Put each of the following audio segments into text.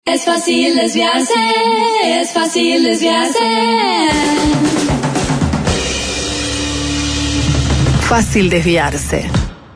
Es fácil desviarse, es fácil desviarse. Fácil desviarse.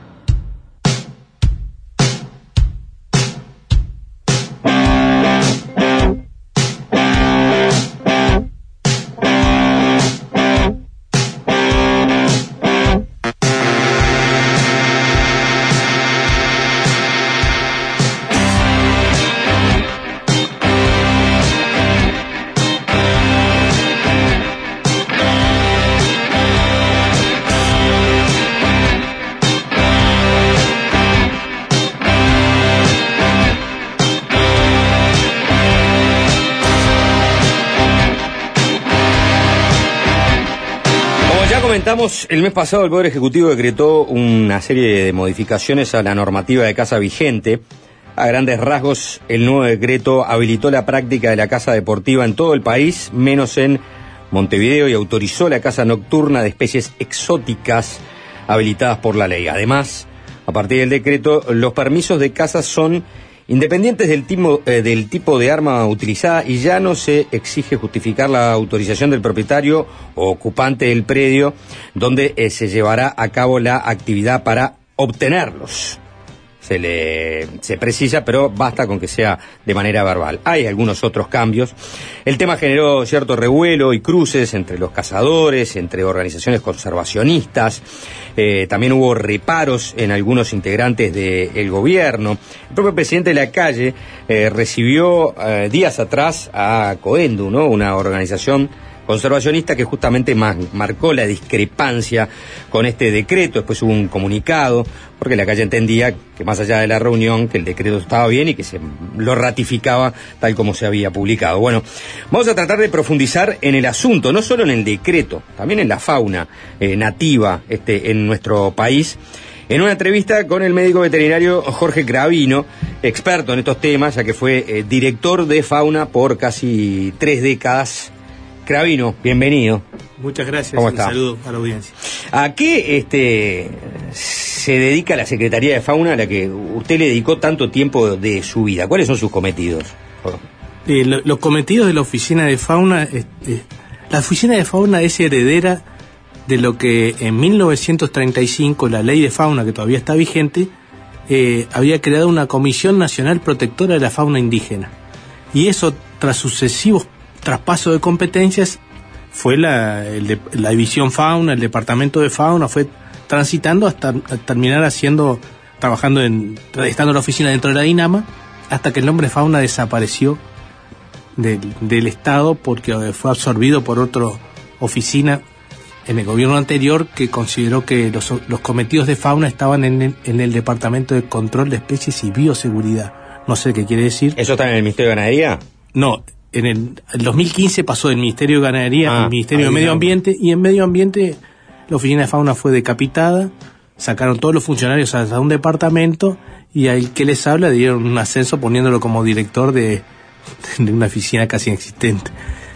El mes pasado el Poder Ejecutivo decretó una serie de modificaciones a la normativa de caza vigente. A grandes rasgos, el nuevo decreto habilitó la práctica de la caza deportiva en todo el país, menos en Montevideo, y autorizó la caza nocturna de especies exóticas habilitadas por la ley. Además, a partir del decreto, los permisos de caza son independientes del tipo de arma utilizada y ya no se exige justificar la autorización del propietario o ocupante del predio donde se llevará a cabo la actividad para obtenerlos. Se precisa, pero basta con que sea de manera verbal. Hay algunos otros cambios. El tema generó cierto revuelo y cruces entre los cazadores, entre organizaciones conservacionistas. También hubo reparos en algunos integrantes del gobierno. El propio presidente Lacalle recibió días atrás a Coendu, ¿no? Una organización conservacionista que justamente marcó la discrepancia con este decreto. Después hubo un comunicado, porque Lacalle entendía que más allá de la reunión, que el decreto estaba bien y que se lo ratificaba tal como se había publicado. Bueno, vamos a tratar de profundizar en el asunto, no solo en el decreto, también en la fauna nativa en nuestro país. En una entrevista con el médico veterinario Jorge Cravino, experto en estos temas, ya que fue director de fauna por casi 3 décadas. Cravino, bienvenido. Muchas gracias. ¿Cómo un está? Saludo a la audiencia. ¿A qué se dedica la Secretaría de Fauna a la que usted le dedicó tanto tiempo de su vida? ¿Cuáles son sus cometidos? Los cometidos de la Oficina de Fauna, la Oficina de Fauna es heredera de lo que en 1935 la Ley de Fauna, que todavía está vigente, había creado una Comisión Nacional Protectora de la Fauna Indígena. Y eso, tras sucesivos traspaso de competencias, fue la división fauna, el departamento de fauna, fue transitando hasta terminar estando la oficina dentro de la DINAMA, hasta que el nombre fauna desapareció del Estado porque fue absorbido por otra oficina en el gobierno anterior, que consideró que los cometidos de fauna estaban en el departamento de control de especies y bioseguridad. No sé qué quiere decir. ¿Eso está en el Ministerio de Ganadería? No. En el 2015 pasó del Ministerio de Ganadería al Ministerio de Medio Ambiente, y en Medio Ambiente la Oficina de Fauna fue decapitada, sacaron todos los funcionarios a un departamento, y al que les habla le dieron un ascenso poniéndolo como director de una oficina casi inexistente.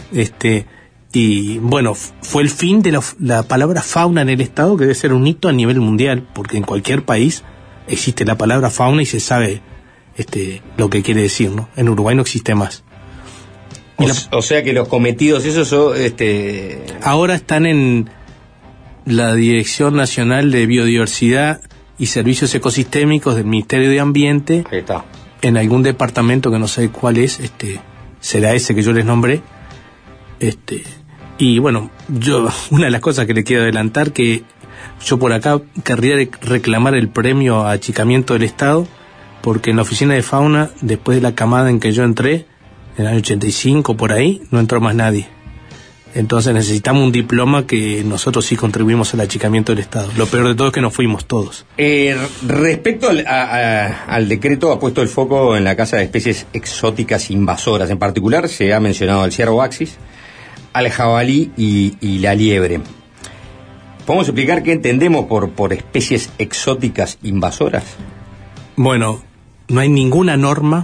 Y bueno, fue el fin de la palabra fauna en el Estado, que debe ser un hito a nivel mundial, porque en cualquier país existe la palabra fauna y se sabe lo que quiere decir, ¿no? En Uruguay no existe más. O sea que los cometidos, esos son... Ahora están en la Dirección Nacional de Biodiversidad y Servicios Ecosistémicos del Ministerio de Ambiente. Ahí está. En algún departamento que no sé cuál es, será ese que yo les nombré. Y bueno, una de las cosas que le quiero adelantar, que yo por acá querría reclamar el premio a achicamiento del Estado, porque en la Oficina de Fauna, después de la camada en que yo entré, en el año 85, por ahí, no entró más nadie. Entonces necesitamos un diploma que nosotros sí contribuimos al achicamiento del Estado. Lo peor de todo es que nos fuimos todos. Respecto al decreto, ha puesto el foco en la caza de especies exóticas invasoras. En particular se ha mencionado al ciervo axis, al jabalí y la liebre. ¿Podemos explicar qué entendemos por especies exóticas invasoras? Bueno, no hay ninguna norma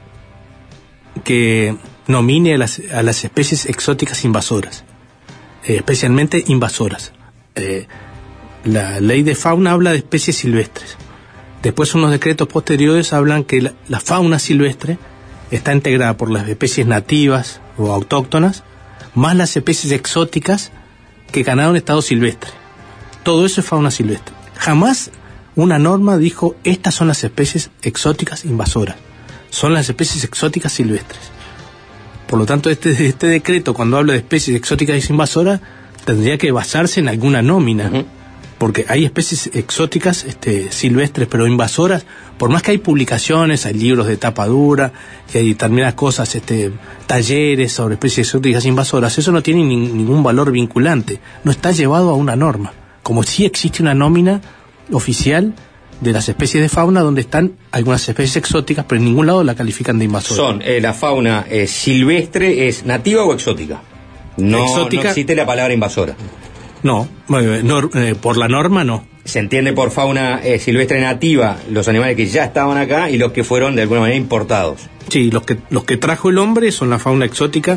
que nomine a las especies exóticas invasoras, especialmente invasoras. La ley de fauna habla de especies silvestres. Después unos decretos posteriores hablan que la fauna silvestre está integrada por las especies nativas o autóctonas, más las especies exóticas que ganaron estado silvestre. Todo eso es fauna silvestre. Jamás una norma dijo, estas son las especies exóticas invasoras. Son las especies exóticas silvestres. Por lo tanto, este decreto, cuando habla de especies exóticas y invasoras, tendría que basarse en alguna nómina. Uh-huh. Porque hay especies exóticas silvestres, pero invasoras, por más que hay publicaciones, hay libros de tapa dura, y hay determinadas cosas, talleres sobre especies exóticas invasoras, eso no tiene ningún valor vinculante, no está llevado a una norma, como si existe una nómina oficial de las especies de fauna donde están algunas especies exóticas, pero en ningún lado la califican de invasora. Son, la fauna silvestre es nativa o exótica. No existe la palabra invasora. No, por la norma no. Se entiende por fauna silvestre nativa los animales que ya estaban acá y los que fueron de alguna manera importados. Sí, los que trajo el hombre son la fauna exótica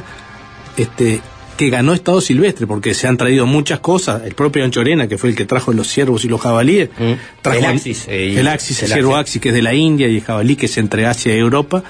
que ganó estado silvestre, porque se han traído muchas cosas. El propio Anchorena, que fue el que trajo los ciervos y los jabalíes, trajo el axis, el ciervo axis, que es de la India, y el jabalí, que es entre Asia y Europa,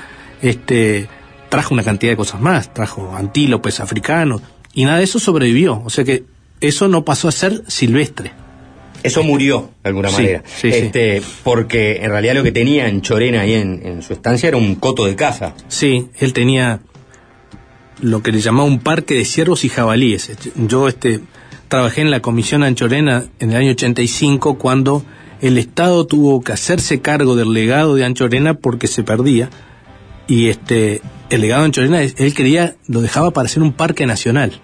trajo una cantidad de cosas más, trajo antílopes africanos, y nada de eso sobrevivió, o sea que eso no pasó a ser silvestre. Eso murió, de alguna manera. Sí. Porque en realidad lo que tenía Anchorena ahí en su estancia era un coto de caza. Sí, él tenía lo que le llamaba un parque de ciervos y jabalíes. Yo trabajé en la Comisión Anchorena en el año 85, cuando el Estado tuvo que hacerse cargo del legado de Anchorena porque se perdía. Y el legado de Anchorena, él lo dejaba para hacer un parque nacional.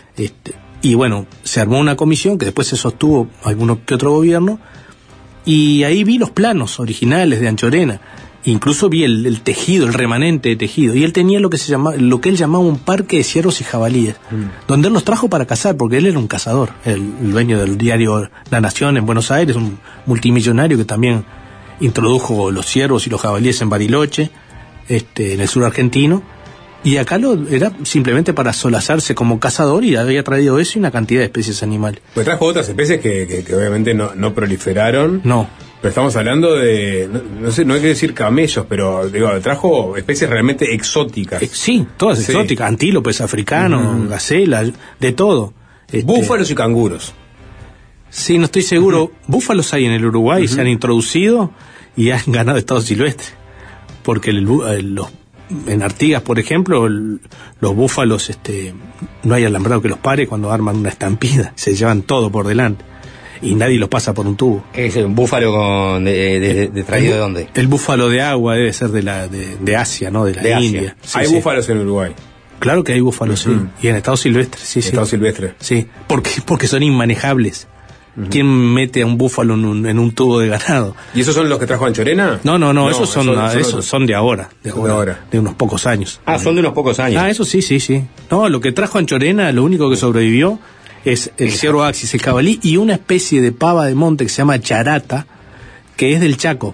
Y bueno, se armó una comisión que después se sostuvo alguno que otro gobierno, y ahí vi los planos originales de Anchorena. Incluso vi el tejido, el remanente de tejido, y él tenía lo que él llamaba un parque de ciervos y jabalíes, donde él los trajo para cazar, porque él era un cazador, el dueño del diario La Nación en Buenos Aires, un multimillonario que también introdujo los ciervos y los jabalíes en Bariloche, en el sur argentino, y acá era simplemente para solazarse como cazador, y había traído eso y una cantidad de especies animales. Pues trajo otras especies que obviamente no proliferaron. No. Pero estamos hablando de, no sé, no hay que decir camellos, pero trajo especies realmente exóticas. Sí, todas exóticas, antílopes africanos, gacelas, de todo. Búfalos y canguros. Sí, no estoy seguro. Búfalos hay en el Uruguay, se han introducido y han ganado estado silvestre. Porque en Artigas, por ejemplo, los búfalos, no hay alambrado que los pare cuando arman una estampida, se llevan todo por delante. Y nadie los pasa por un tubo. ¿Es un búfalo traído de dónde? El búfalo de agua debe ser de Asia, ¿no? De la India. Sí, hay búfalos en Uruguay. Claro que hay búfalos, sí. Y en estado silvestre, sí. Estado silvestre. Sí, porque son inmanejables. ¿Quién mete a un búfalo en un tubo de ganado? ¿Y esos son los que trajo Anchorena? No, esos son de ahora. De unos pocos años. Son de unos pocos años. Eso sí. No, lo que trajo Anchorena, lo único que sobrevivió es el ciervo axis, el jabalí, y una especie de pava de monte que se llama charata, que es del Chaco,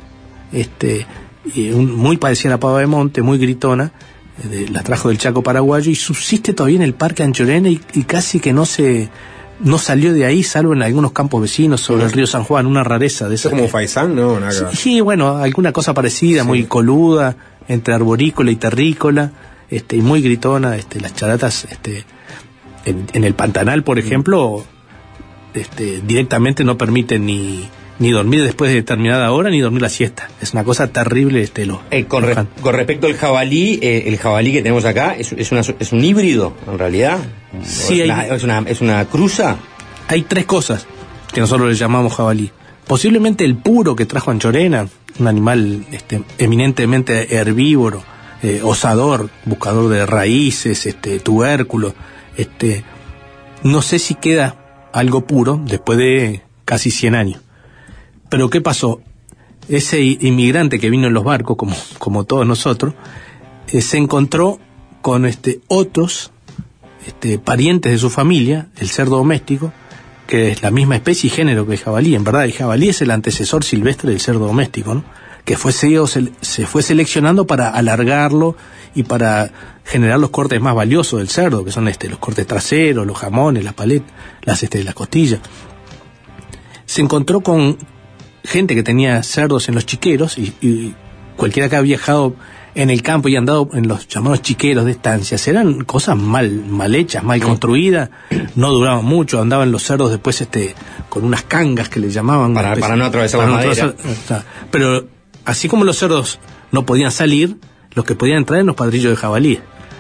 muy parecida a la pava de monte, muy gritona, la trajo del Chaco paraguayo, y subsiste todavía en el parque Anchorena, y casi que no salió de ahí, salvo en algunos campos vecinos sobre el río San Juan, una rareza de esa. ¿Es como faisán, no? Sí, bueno, alguna cosa parecida, muy coluda, entre arborícola y terrícola, y muy gritona, las charatas, en el Pantanal, por ejemplo, directamente no permiten ni dormir después de determinada hora, ni dormir la siesta. Es una cosa terrible. Con respecto al jabalí, el jabalí que tenemos acá es un híbrido, en realidad. Sí, es una cruza. Hay tres cosas que nosotros le llamamos jabalí. Posiblemente el puro que trajo Anchorena, un animal eminentemente herbívoro, osador, buscador de raíces, tubérculos. No sé si queda algo puro después de casi 100 años. Pero ¿qué pasó? Ese inmigrante que vino en los barcos, como todos nosotros, se encontró con otros parientes de su familia, el cerdo doméstico, que es la misma especie y género que el jabalí. En verdad, el jabalí es el antecesor silvestre del cerdo doméstico, ¿no? Que se fue seleccionando para alargarlo y para generar los cortes más valiosos del cerdo, que son los cortes traseros, los jamones, las paletas, las costillas. Se encontró con gente que tenía cerdos en los chiqueros, y cualquiera que ha viajado en el campo y han dado en los llamados chiqueros de estancias, eran cosas mal hechas, mal construidas, no duraban mucho, andaban los cerdos después con unas cangas que le llamaban para no atravesar la madera. Pero así como los cerdos no podían salir, los que podían entrar eran los padrillos de jabalí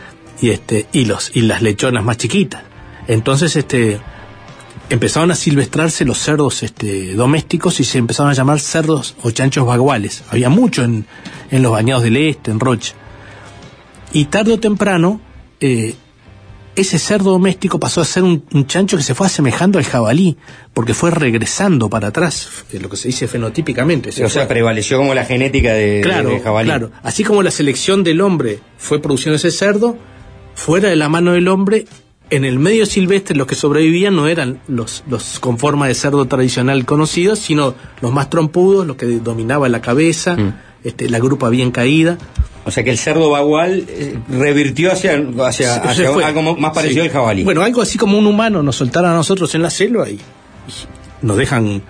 y las lechonas más chiquitas. Entonces empezaron a silvestrarse los cerdos domésticos y se empezaron a llamar cerdos o chanchos baguales. Había mucho en los bañados del este, en Rocha. Y tarde o temprano, ese cerdo doméstico pasó a ser un chancho que se fue asemejando al jabalí, porque fue regresando para atrás, lo que se dice fenotípicamente. O sea, prevaleció como la genética de jabalí. Claro, así como la selección del hombre fue produciendo ese cerdo, fuera de la mano del hombre, en el medio silvestre los que sobrevivían no eran los con forma de cerdo tradicional conocidos, sino los más trompudos, los que dominaban la cabeza, la grupa bien caída. O sea que el cerdo bagual revirtió hacia algo más parecido al jabalí. Bueno, algo así como un humano nos soltara a nosotros en la selva y nos dejan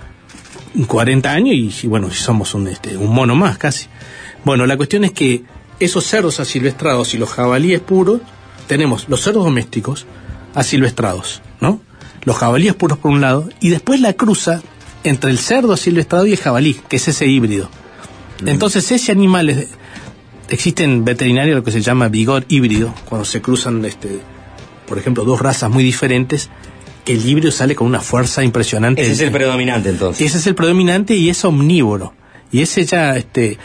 40 años y bueno, somos un mono más casi. Bueno, la cuestión es que esos cerdos asilvestrados y los jabalíes puros, tenemos los cerdos domésticos asilvestrados, ¿no? Los jabalíes puros por un lado, y después la cruza entre el cerdo asilvestrado y el jabalí, que es ese híbrido. Entonces ese animal existe en veterinaria lo que se llama vigor híbrido, cuando se cruzan por ejemplo, dos razas muy diferentes, que el híbrido sale con una fuerza impresionante. Ese es el predominante entonces. Ese es el predominante y es omnívoro. Y ese ya,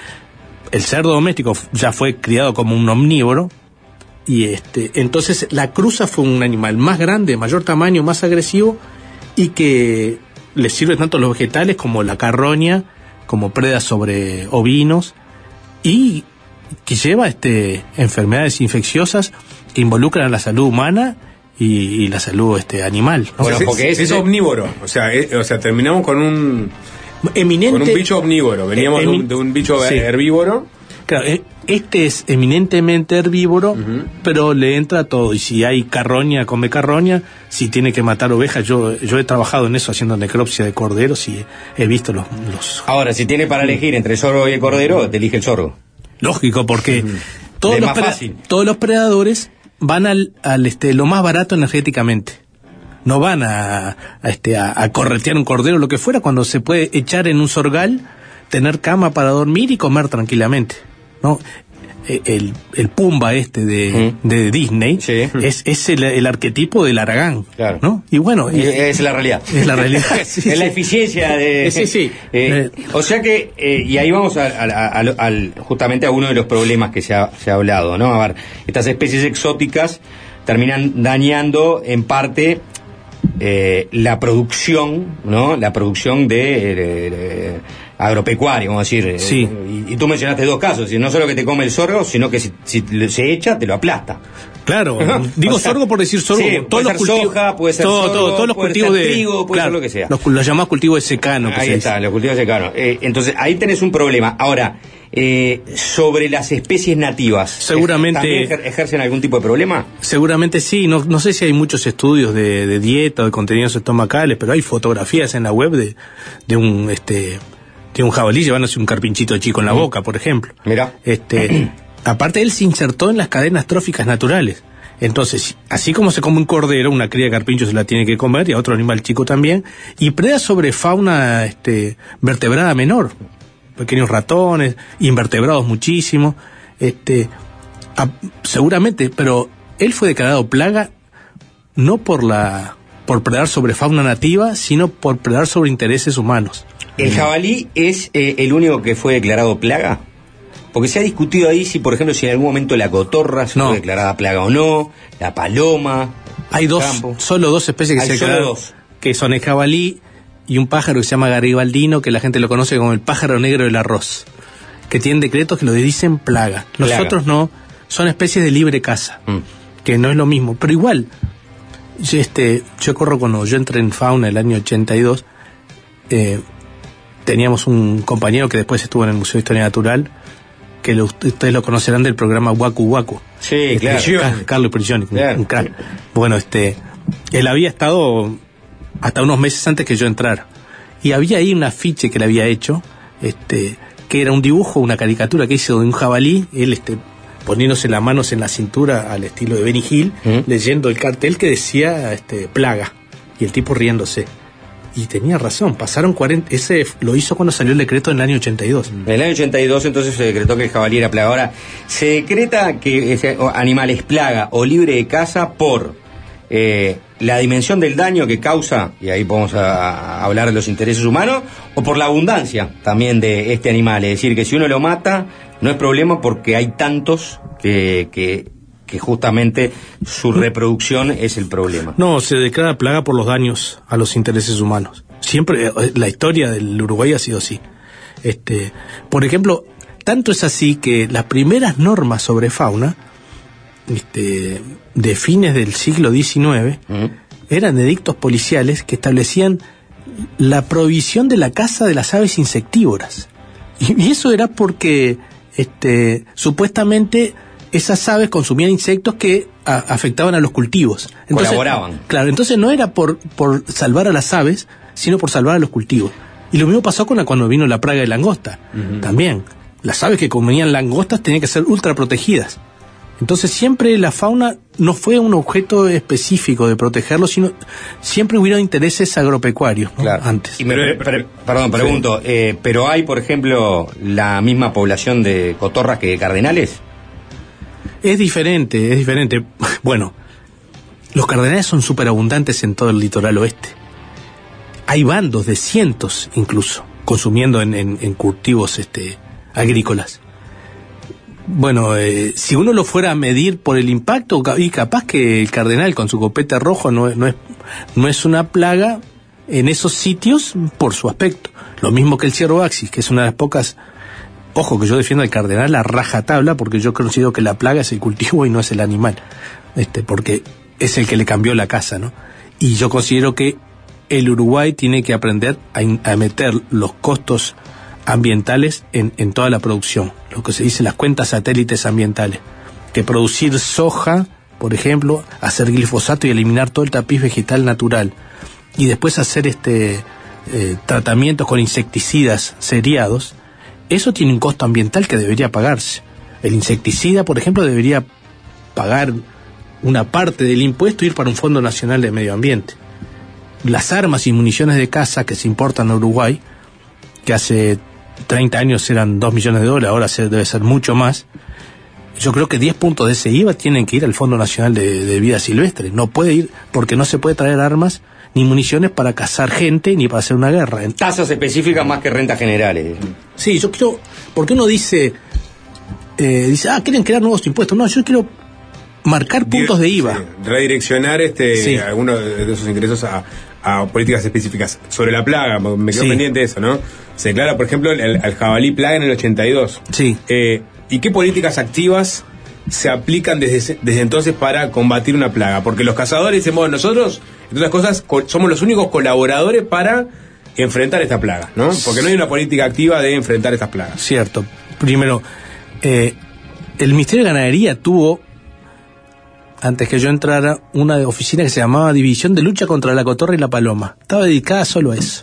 el cerdo doméstico ya fue criado como un omnívoro. Y entonces la cruza fue un animal más grande, de mayor tamaño, más agresivo, y que le sirve tanto a los vegetales como la carroña, como preda sobre ovinos, y que lleva enfermedades infecciosas que involucran a la salud humana y la salud animal, ¿no? Bueno, porque es omnívoro, o sea, terminamos con un bicho omnívoro, veníamos de un bicho herbívoro. Claro, es eminentemente herbívoro, pero le entra todo. Y si hay carroña, come carroña. Si tiene que matar ovejas, yo he trabajado en eso, haciendo necropsia de corderos y he visto los... Ahora, si tiene para elegir entre el sorgo y el cordero, te elige el sorgo. Lógico, porque todos los predadores van al lo más barato energéticamente. No van a corretear un cordero o lo que fuera, cuando se puede echar en un sorgal, tener cama para dormir y comer tranquilamente, ¿no? El Pumba de Disney, sí, es el arquetipo del Aragán, claro, ¿no? Y bueno, es la realidad. Es la realidad. Sí, es la eficiencia de... Sí. O sea que, y ahí vamos justamente a uno de los problemas que se ha hablado, ¿no? A ver, estas especies exóticas terminan dañando en parte la producción, ¿no? La producción de agropecuaria, vamos a decir. Sí. Y tú mencionaste dos casos, no solo que te come el sorgo, sino que si se echa, te lo aplasta. Claro, digo, o sea, sorgo por decir sorgo. Sí, todos los cultivos, soja, puede ser todos los cultivos de trigo, puede ser lo que sea. Los llamados cultivos de secano. Ahí está, los cultivos de secano. Entonces, ahí tenés un problema. Ahora, sobre las especies nativas, seguramente ¿también ejercen algún tipo de problema? Seguramente sí. No sé si hay muchos estudios de dieta o de contenidos estomacales, pero hay fotografías en la web de un jabalí llevándose un carpinchito chico en la boca, por ejemplo. Mira. Aparte, él se insertó en las cadenas tróficas naturales. Entonces, así como se come un cordero, una cría de carpincho se la tiene que comer, y a otro animal chico también, y preda sobre fauna vertebrada menor, pequeños ratones, invertebrados muchísimo, seguramente, pero él fue declarado plaga no por predar sobre fauna nativa, sino por predar sobre intereses humanos. ¿El jabalí es el único que fue declarado plaga? Porque se ha discutido ahí si, por ejemplo, si en algún momento la cotorra fue declarada plaga o no, la paloma. Hay solo dos especies que se declararon, que son el jabalí y un pájaro que se llama garibaldino, que la gente lo conoce como el pájaro negro del arroz, que tienen decretos que lo dicen plaga. Los otros no, son especies de libre caza, que no es lo mismo. Pero igual, yo corro cuando yo entré en fauna el año 82, teníamos un compañero que después estuvo en el Museo de Historia Natural, que ustedes lo conocerán del programa Waku Waku. Sí, claro. Carlos Prigioni, un crack. Bueno, él había estado hasta unos meses antes que yo entrara. Y había ahí un afiche que le había hecho, que era un dibujo, una caricatura que hizo de un jabalí, él poniéndose las manos en la cintura al estilo de Benny Hill, leyendo el cartel que decía plaga, y el tipo riéndose. Y tenía razón, pasaron 40... Ese lo hizo cuando salió el decreto en el año 82. En el año 82 entonces se decretó que el jabalí era plaga. Ahora, se decreta que ese animal es plaga o libre de caza por la dimensión del daño que causa, y ahí podemos hablar de los intereses humanos, o por la abundancia también de este animal. Es decir, que si uno lo mata, no es problema porque hay tantos que justamente su reproducción es el problema. No, se declara plaga por los daños a los intereses humanos. Siempre, la historia del Uruguay ha sido así. Por ejemplo, tanto es así que las primeras normas sobre fauna, de fines del siglo XIX, eran edictos policiales que establecían la prohibición de la caza de las aves insectívoras. Y eso era porque, supuestamente, esas aves consumían insectos que afectaban a los cultivos. Entonces, colaboraban. Claro, entonces no era por salvar a las aves, sino por salvar a los cultivos. Y lo mismo pasó cuando vino la plaga de langosta. También, las aves que comían langostas tenían que ser ultra protegidas. Entonces siempre la fauna no fue un objeto específico de protegerlo, sino siempre hubieron intereses agropecuarios, ¿no? Claro. Antes. Y pregunto, ¿pero hay, por ejemplo, la misma población de cotorras que de cardenales? Es diferente. Bueno, los cardenales son súper abundantes en todo el litoral oeste. Hay bandos de cientos, incluso, consumiendo en cultivos agrícolas. Bueno, si uno lo fuera a medir por el impacto, y capaz que el cardenal con su copete rojo no es una plaga en esos sitios por su aspecto. Lo mismo que el ciervo axis, que es una de las pocas... Ojo, que yo defiendo al cardenal a rajatabla, porque yo considero que la plaga es el cultivo y no es el animal, porque es el que le cambió la casa, ¿no? Y yo considero que el Uruguay tiene que aprender a meter los costos ambientales en toda la producción, lo que se dice las cuentas satélites ambientales, que producir soja, por ejemplo, hacer glifosato y eliminar todo el tapiz vegetal natural, y después hacer tratamientos con insecticidas seriados. Eso tiene un costo ambiental que debería pagarse. El insecticida, por ejemplo, debería pagar una parte del impuesto y ir para un Fondo Nacional de Medio Ambiente. Las armas y municiones de caza que se importan a Uruguay, que hace 30 años eran $2 millones, ahora debe ser mucho más. Yo creo que 10 puntos de ese IVA tienen que ir al Fondo Nacional de Vida Silvestre. No puede ir, porque no se puede traer armas ni municiones para cazar gente ni para hacer una guerra. Tasas específicas más que rentas generales. Sí, yo quiero, porque uno dice, quieren crear nuevos impuestos. No, yo quiero marcar puntos de IVA. Sí, redireccionar algunos de esos ingresos a políticas específicas. Sobre la plaga, me quedo pendiente de eso, ¿no? Se declara, por ejemplo, al jabalí plaga en el 82. Sí. ¿Y qué políticas activas se aplican desde entonces para combatir una plaga? Porque los cazadores dicen, bueno, nosotros, entre otras cosas, somos los únicos colaboradores para enfrentar esta plaga, ¿no? Porque no hay una política activa de enfrentar estas plagas. Cierto. Primero, el Ministerio de Ganadería tuvo, antes que yo entrara, una oficina que se llamaba División de Lucha contra la Cotorra y la Paloma. Estaba dedicada solo a eso.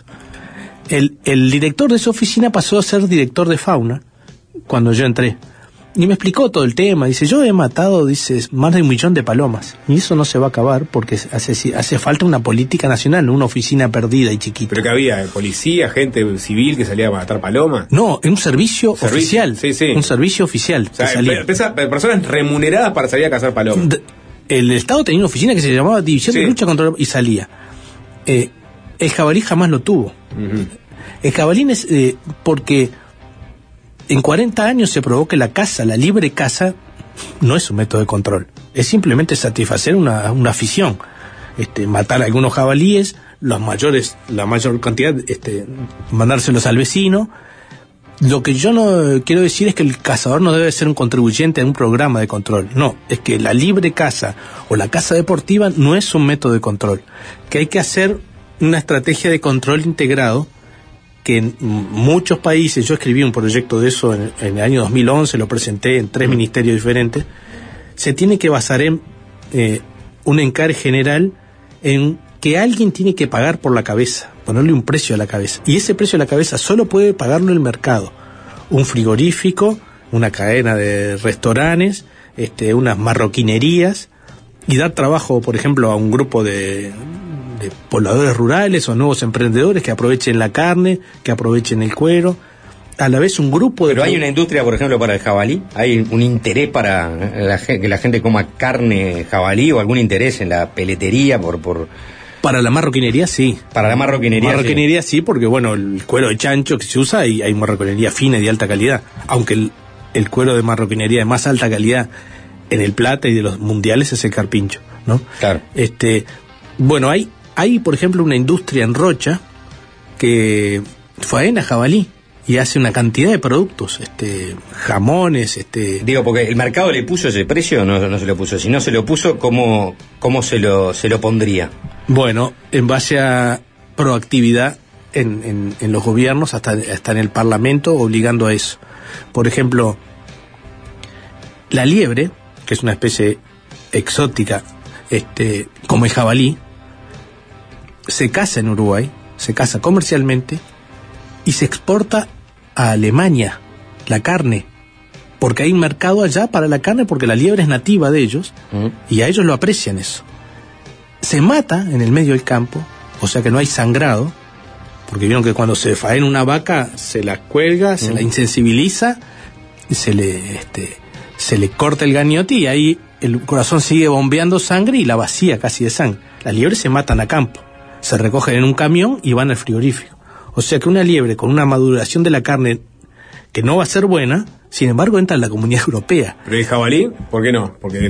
El director de esa oficina pasó a ser director de fauna cuando yo entré. Y me explicó todo el tema. Dice, yo he matado, más de 1 millón de palomas. Y eso no se va a acabar porque hace falta una política nacional, no una oficina perdida y chiquita. ¿Pero que había? ¿Policía, gente civil que salía a matar palomas? No, en un servicio oficial. Sí. Un servicio oficial. O sea, personas remuneradas para salir a cazar palomas. El Estado tenía una oficina que se llamaba División de Lucha contra... y salía. El jabalí jamás lo tuvo. Uh-huh. El jabalí es... porque... En 40 años se probó que la caza, la libre caza, no es un método de control. Es simplemente satisfacer una afición. Matar a algunos jabalíes, la mayor cantidad, mandárselos al vecino. Lo que yo no quiero decir es que el cazador no debe ser un contribuyente en un programa de control. No, es que la libre caza o la caza deportiva no es un método de control. Que hay que hacer una estrategia de control integrado, que en muchos países, yo escribí un proyecto de eso en el año 2011, lo presenté en 3 ministerios diferentes, se tiene que basar en un encargo general en que alguien tiene que pagar por la cabeza, ponerle un precio a la cabeza, y ese precio a la cabeza solo puede pagarlo el mercado, un frigorífico, una cadena de restaurantes, unas marroquinerías, y dar trabajo, por ejemplo, a un grupo de pobladores rurales o nuevos emprendedores que aprovechen la carne, que aprovechen el cuero. A la vez un grupo de... Pero hay una industria, por ejemplo, para el jabalí. ¿Hay un interés para que la gente coma carne jabalí, o algún interés en la peletería Para la marroquinería, sí. Para la marroquinería, sí, porque bueno, el cuero de chancho que se usa, y hay marroquinería fina y de alta calidad. Aunque el cuero de marroquinería de más alta calidad en el Plata y de los mundiales es el carpincho, ¿no? Claro. Bueno, hay por ejemplo una industria en Rocha que faena jabalí y hace una cantidad de productos, jamones, Digo, porque el mercado le puso ese precio, no se lo puso. Si no se lo puso, ¿cómo se lo pondría? Bueno, en base a proactividad en los gobiernos, hasta en el Parlamento, obligando a eso. Por ejemplo, la liebre, que es una especie exótica, como el jabalí, se caza en Uruguay, se caza comercialmente y se exporta a Alemania la carne, porque hay un mercado allá para la carne, porque la liebre es nativa de ellos y a ellos lo aprecian eso. Se mata en el medio del campo, o sea que no hay sangrado, porque vieron que cuando se faena una vaca se la cuelga, se la insensibiliza, se le corta el gañote y ahí el corazón sigue bombeando sangre y la vacía casi de sangre. Las liebres se matan a campo, se recogen en un camión y van al frigorífico. O sea que una liebre con una maduración de la carne que no va a ser buena, sin embargo entra en la Comunidad Europea. ¿Pero el jabalí? ¿Por qué no? Porque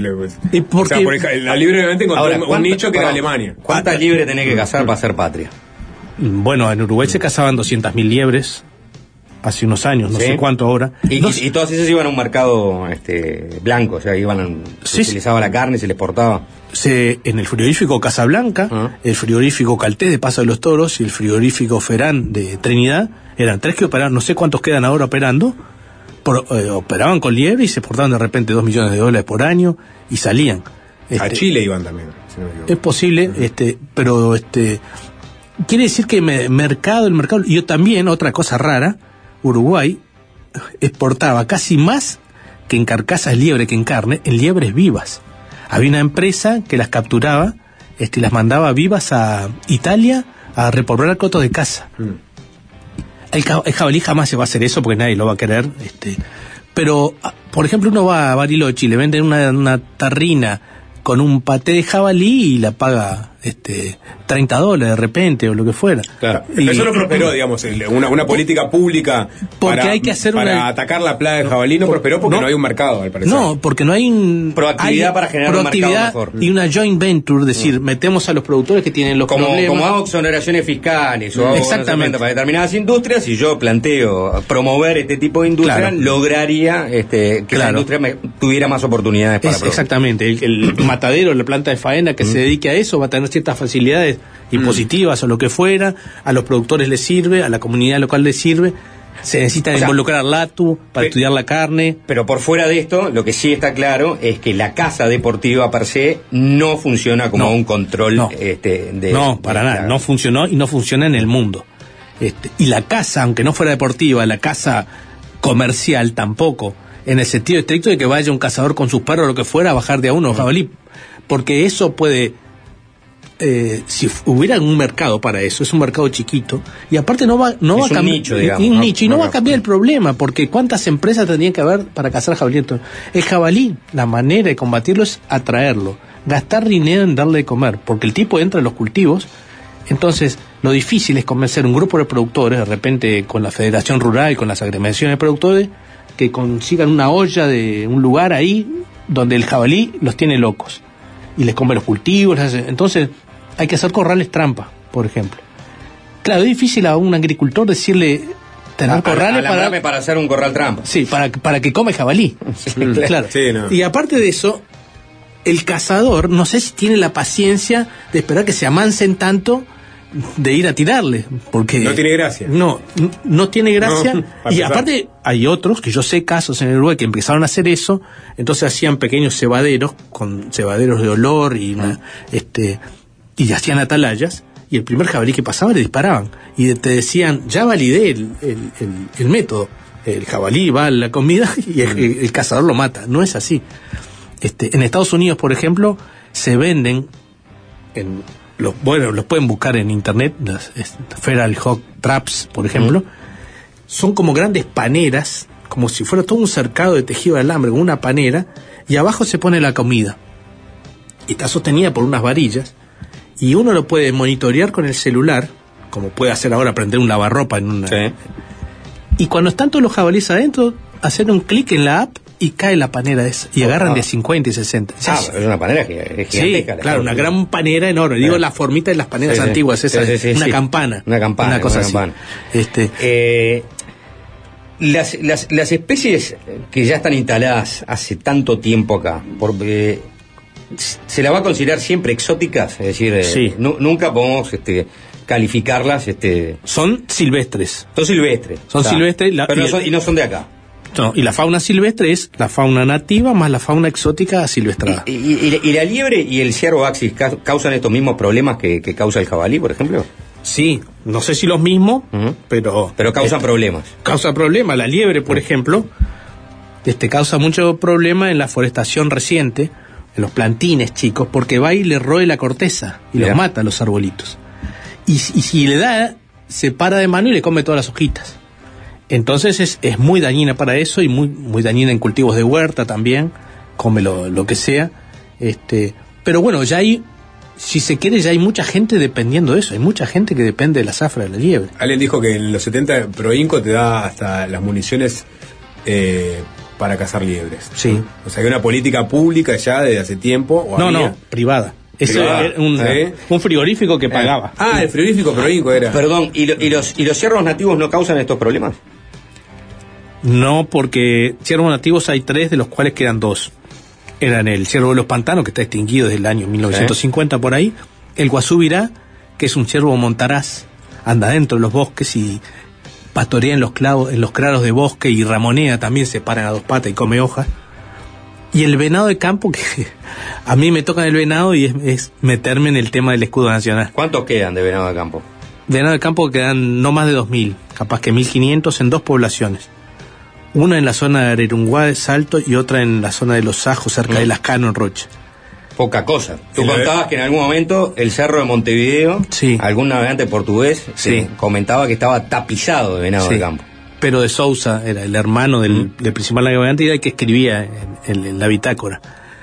la liebre obviamente encontró un nicho que era Alemania. ¿Cuántas liebres tenés que cazar para ser patria? Bueno, en Uruguay se cazaban 200.000 liebres hace unos años, no sé cuánto ahora. Y todas esas iban a un mercado blanco, o sea, se utilizaba la carne y se les exportaba. En el frigorífico Casablanca, el frigorífico Caltés de Paso de los Toros y el frigorífico Ferán de Trinidad, eran 3 que operaban, no sé cuántos quedan ahora operando, operaban con liebre y se exportaban de repente $2 millones por año y salían. A Chile iban también. Si no es posible, pero quiere decir que el mercado, y yo también, otra cosa rara, Uruguay exportaba casi más que en carcasas de liebre que en carne, en liebres vivas. Había una empresa que las capturaba, y las mandaba vivas a Italia a repoblar cotos de caza. El jabalí jamás se va a hacer eso porque nadie lo va a querer. Pero, por ejemplo, uno va a Bariloche y le venden una tarrina con un paté de jabalí y la paga $30 de repente o lo que fuera. Claro. Eso no prosperó, digamos, una política pública para atacar la plaga del jabalí no prosperó porque no hay un mercado, al parecer. No, porque no hay proactividad para generar un mercado mejor. Y una joint venture, decir, metemos a los productores que tienen los problemas. Como hago exoneraciones fiscales o exactamente para determinadas industrias, y yo planteo promover este tipo de industria, lograría que la industria tuviera más oportunidades para producir. Exactamente. El matadero, la planta de faena que se dedique a eso va a tener ciertas facilidades impositivas o lo que fuera, a los productores les sirve, a la comunidad local les sirve, se necesita involucrar al LATU para estudiar la carne. Pero por fuera de esto, lo que sí está claro es que la caza deportiva per se no funciona como un control para nada, no funcionó y no funciona en el mundo. Y la caza, aunque no fuera deportiva, la caza comercial tampoco, en el sentido estricto de que vaya un cazador con sus perros o lo que fuera a bajar de a uno jabalí, porque eso puede... si hubiera un mercado para eso, es un mercado chiquito y aparte no va a cambiar nicho, digamos, un nicho, y no va a cambiar el problema, porque cuántas empresas tendrían que haber para cazar jabalí. El jabalí, la manera de combatirlo es atraerlo, gastar dinero en darle de comer, porque el tipo entra en los cultivos. Entonces lo difícil es convencer un grupo de productores, de repente con la Federación Rural y con las agremiaciones de productores, que consigan una olla de un lugar ahí donde el jabalí los tiene locos y les come los cultivos. Entonces hay que hacer corrales trampa, por ejemplo. Claro, es difícil a un agricultor decirle tener corrales para hacer un corral trampa. Sí, para que come jabalí. Sí, claro. Sí, no. Y aparte de eso, el cazador no sé si tiene la paciencia de esperar que se amansen tanto de ir a tirarle, porque no tiene gracia. No tiene gracia. Y aparte hay otros, que yo sé casos en el Uruguay que empezaron a hacer eso, entonces hacían pequeños cebaderos, con cebaderos de olor y y hacían atalayas, y el primer jabalí que pasaba le disparaban y te decían, ya validé el método, el jabalí va a la comida y el cazador lo mata. No es así. En Estados Unidos, por ejemplo, se venden, los pueden buscar en internet, las Feral Hog Traps, por ejemplo, son como grandes paneras, como si fuera todo un cercado de tejido de alambre, con una panera, y abajo se pone la comida. Y está sostenida por unas varillas, y uno lo puede monitorear con el celular, como puede hacer ahora, prender un lavarropa en una... Sí. Y cuando están todos los jabalíes adentro, hacer un clic en la app y cae la panera esa, y agarran de 50 y 60. Es una panera gigantesca. Sí, claro, una gran panera enorme. Digo la formita de las paneras antiguas, esa, una campana. Una campana. Una cosa campana. así. Las especies que ya están instaladas hace tanto tiempo acá, ¿se las va a considerar siempre exóticas? Es decir, nunca podemos calificarlas. Son silvestres. Son silvestres. Son silvestres. Pero no son de acá. No, y la fauna silvestre es la fauna nativa más la fauna exótica asilvestrada. ¿Y la liebre y el ciervo axis causan estos mismos problemas que causa el jabalí, por ejemplo? Sí, no sé si los mismos, pero causan problemas. Causa problemas. La liebre, por ejemplo, causa mucho problema en la forestación reciente, en los plantines chicos, porque va y le roe la corteza y los mata a los arbolitos. Y si le da, se para de mano y le come todas las hojitas. Entonces es muy dañina para eso, y muy, muy dañina en cultivos de huerta también, come lo que sea. Pero bueno, ya hay, si se quiere, ya hay mucha gente dependiendo de eso. Hay mucha gente que depende de la zafra de la liebre. Alguien dijo que en los 70 Proinco te da hasta las municiones para cazar liebres. Sí. O sea, hay una política pública ya desde hace tiempo. No, privada. Eso era un frigorífico que pagaba. El frigorífico Proinco era. Perdón, ¿y los ciervos nativos no causan estos problemas? No, porque ciervos nativos hay 3, de los cuales quedan 2. Eran el ciervo de los pantanos, que está extinguido desde el año 1950 por ahí, el guasúbirá, que es un ciervo montaraz, anda dentro de los bosques y pastorea en los claros de bosque, y ramonea también, se para a 2 patas y come hojas. Y el venado de campo, que a mí me toca el venado y es meterme en el tema del escudo nacional. ¿Cuántos quedan de venado de campo? Venado de campo quedan no más de 2.000, capaz que 1.500 en 2 poblaciones. Una en la zona de Arerunguá de Salto y otra en la zona de Los Sajos, cerca de Lascano, en Rocha. Poca cosa. Tú contabas que en algún momento el cerro de Montevideo, algún navegante portugués, comentaba que estaba tapizado de venado de campo. Pero de Sousa era el hermano del principal navegante, y era el que escribía en la bitácora.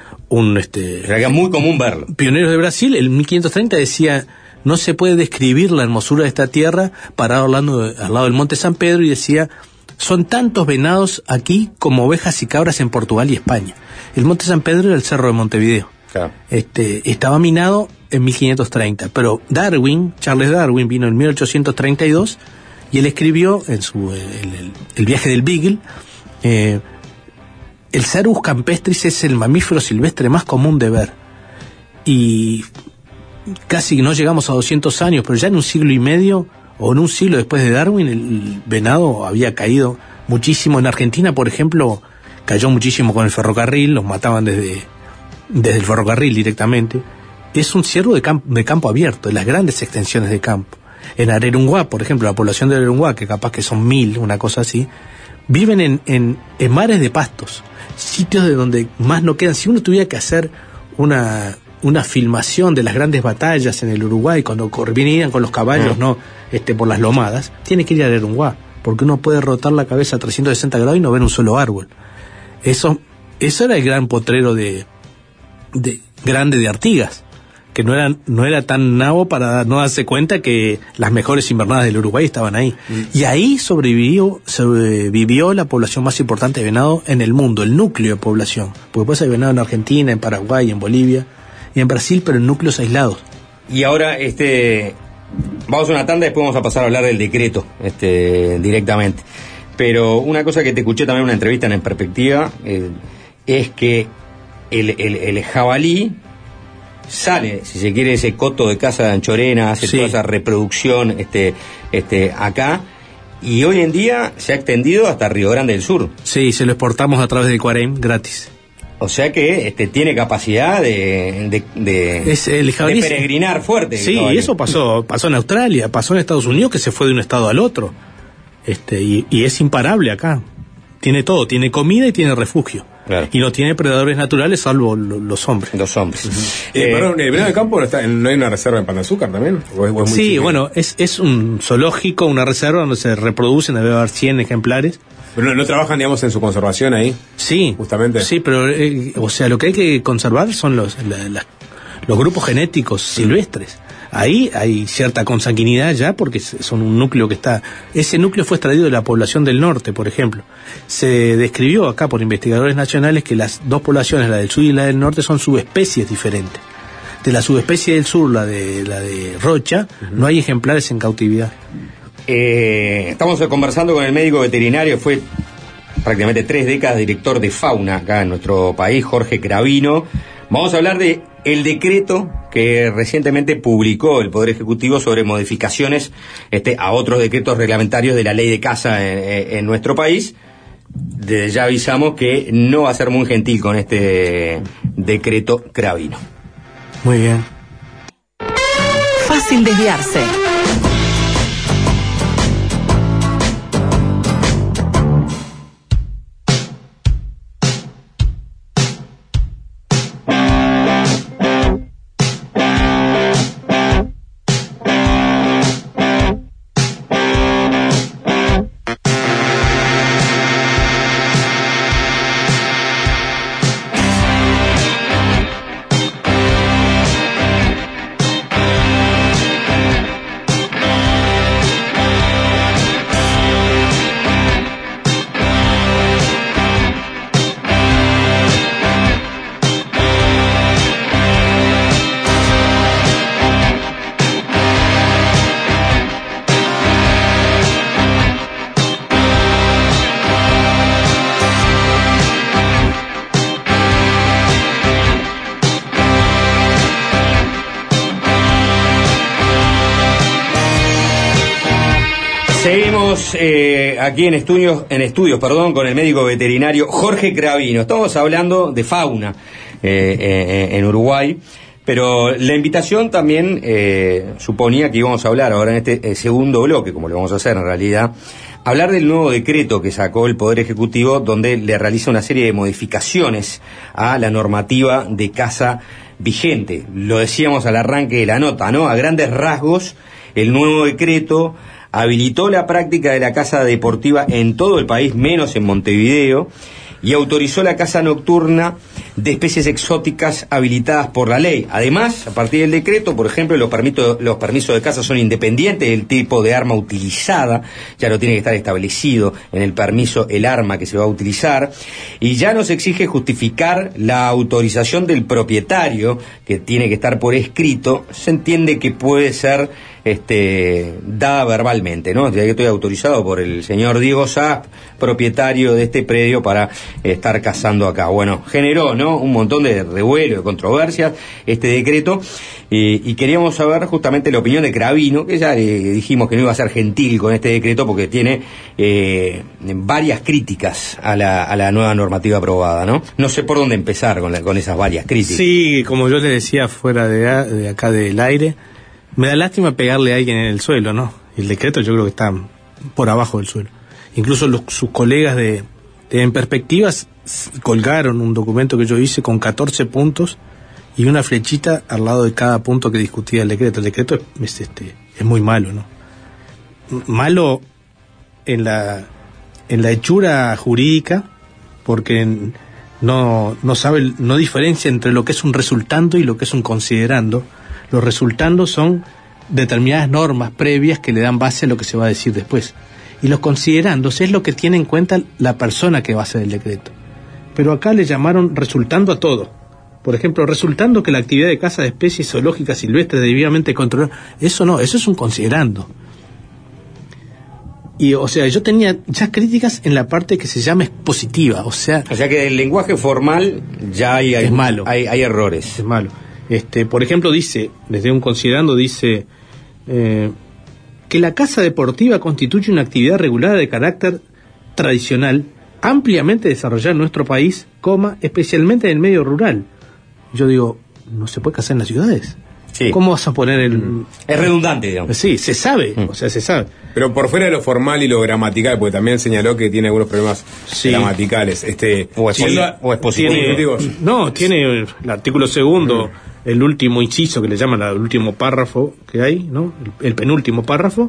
Era muy común verlo. Pioneros de Brasil, en 1530 decía: no se puede describir la hermosura de esta tierra, parado al lado del Monte San Pedro, y decía: son tantos venados aquí como ovejas y cabras en Portugal y España. El Monte San Pedro era el cerro de Montevideo. Claro. Estaba minado en 1530, pero Charles Darwin vino en 1832, y él escribió en el viaje del Beagle: el Cervus campestris es el mamífero silvestre más común de ver. Y casi no llegamos a 200 años, pero ya en un siglo y medio, o en un siglo después de Darwin, el venado había caído muchísimo. En Argentina, por ejemplo, cayó muchísimo con el ferrocarril, los mataban desde el ferrocarril directamente. Es un ciervo de campo abierto, de las grandes extensiones de campo. En Arerunguá, por ejemplo, la población de Arerunguá, que capaz que son 1.000, una cosa así, viven en mares de pastos, sitios de donde más no quedan. Si uno tuviera que hacer una filmación de las grandes batallas en el Uruguay, cuando venían con los caballos, por las lomadas, tiene que ir a Arerunguá, porque uno puede rotar la cabeza a 360 grados y no ver un solo árbol. Eso era el gran potrero grande de Artigas, que no era tan nabo para no darse cuenta que las mejores invernadas del Uruguay estaban ahí. Y ahí sobrevivió la población más importante de venado en el mundo, el núcleo de población, porque después hay venado en Argentina, en Paraguay, en Bolivia y en Brasil, pero en núcleos aislados. Y ahora vamos a una tanda y después vamos a pasar a hablar del decreto directamente. Pero una cosa que te escuché también en una entrevista en Perspectiva es que el jabalí sale, si se quiere, ese coto de Casa de Anchorena, hace toda esa reproducción acá, y hoy en día se ha extendido hasta Río Grande del Sur. Sí, se lo exportamos a través del Cuarem gratis. O sea que tiene capacidad de peregrinar fuerte. Sí, y eso pasó en Australia, pasó en Estados Unidos, que se fue de un estado al otro. Y es imparable acá. tiene todo, tiene comida y tiene refugio. Claro. Y no tiene predadores naturales salvo los hombres. Los hombres. Perdón, ¿el venado de campo no hay una reserva en Pan de Azúcar también? ¿O es muy Sí, chiquito? bueno, es un zoológico, una reserva donde se reproducen, debe haber 100 ejemplares. Pero no trabajan, digamos, en su conservación ahí. Sí, Justamente. Sí, pero o sea, lo que hay que conservar son los grupos genéticos silvestres. Ahí hay cierta consanguinidad ya porque son un núcleo que está... Ese núcleo fue extraído de la población del norte, por ejemplo. Se describió acá por investigadores nacionales que las dos poblaciones, la del sur y la del norte, son subespecies diferentes. De la subespecie del sur, la de Rocha, no hay ejemplares en cautividad. Estamos conversando con el médico veterinario, fue prácticamente 3 décadas director de fauna acá en nuestro país, Jorge Cravino. Vamos a hablar de el decreto que recientemente publicó el Poder Ejecutivo sobre modificaciones a otros decretos reglamentarios de la ley de caza en nuestro país. Desde ya avisamos que no va a ser muy gentil con este decreto Cravino. Muy bien. Fácil desviarse. Seguimos aquí en estudios, con el médico veterinario Jorge Cravino. Estamos hablando de fauna en Uruguay, pero la invitación también suponía que íbamos a hablar ahora en este segundo bloque, como lo vamos a hacer en realidad, hablar del nuevo decreto que sacó el Poder Ejecutivo, donde le realiza una serie de modificaciones a la normativa de caza vigente. Lo decíamos al arranque de la nota, ¿no? A grandes rasgos, el nuevo decreto habilitó la práctica de la caza deportiva en todo el país, menos en Montevideo, y autorizó la caza nocturna de especies exóticas habilitadas por la ley. Además, a partir del decreto, por ejemplo, los permisos de caza son independientes del tipo de arma utilizada, ya no tiene que estar establecido en el permiso el arma que se va a utilizar, y ya no se exige justificar la autorización del propietario, que tiene que estar por escrito. Se entiende que puede ser dada verbalmente, ¿no? Ya que estoy autorizado por el señor Diego Sapp, propietario de este predio, para estar cazando acá. Bueno, generó, ¿no?, un montón de revuelo, de controversias este decreto, y queríamos saber justamente la opinión de Cravino, que ya le dijimos que no iba a ser gentil con este decreto porque tiene varias críticas a la nueva normativa aprobada, ¿no? No sé por dónde empezar con esas varias críticas. Sí, como yo le decía fuera de acá del aire, me da lástima pegarle a alguien en el suelo, ¿no? El decreto yo creo que está por abajo del suelo. Incluso sus colegas En Perspectivas colgaron un documento que yo hice con 14 puntos y una flechita al lado de cada punto que discutía el decreto. El decreto es muy malo, ¿no? Malo en la hechura jurídica, porque no diferencia entre lo que es un resultando y lo que es un considerando. Los resultandos son determinadas normas previas que le dan base a lo que se va a decir después. Y los considerandos es lo que tiene en cuenta la persona que va a hacer el decreto. Pero acá le llamaron resultando a todo. Por ejemplo, resultando que la actividad de caza de especies zoológicas silvestres debidamente controlada. Eso no, eso es un considerando. Y, o sea, yo tenía ya críticas en la parte que se llama expositiva. O sea que el lenguaje formal ya es malo. Hay errores. Es malo. Por ejemplo, dice, desde un considerando, dice que la caza deportiva constituye una actividad regulada de carácter tradicional, ampliamente desarrollada en nuestro país, especialmente en el medio rural. Yo digo, ¿no se puede cazar en las ciudades? Sí. ¿Cómo vas a poner el...? Es redundante, digamos. Sí, se sabe, o sea, se sabe. Pero por fuera de lo formal y lo gramatical, porque también señaló que tiene algunos problemas gramaticales. O es positivo. Tiene el artículo segundo, el último inciso que le llaman el último párrafo que hay, ¿no? El penúltimo párrafo,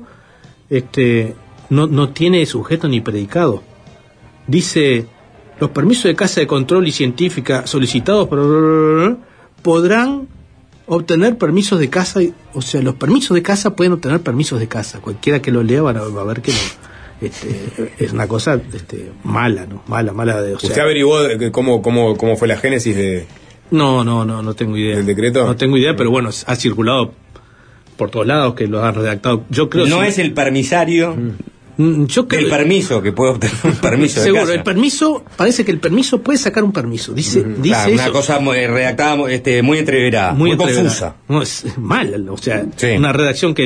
no tiene sujeto ni predicado. Dice, los permisos de casa de control y científica solicitados podrán obtener permisos de casa, o sea, los permisos de casa pueden obtener permisos de casa. Cualquiera que lo lea va a ver que no, es una cosa mala, ¿no? Mala de, o sea, ¿Usted averiguó cómo fue la génesis de no tengo idea. ¿Del decreto? No tengo idea, pero bueno, ha circulado por todos lados que lo han redactado. Yo creo no es el permisario yo creo, el permiso que puede obtener un permiso de seguro, casa. el permiso, parece que el permiso puede sacar un permiso. Dice claro, eso. una cosa redactada muy entreverada, muy confusa. No, es mal, o sea, sí. Una redacción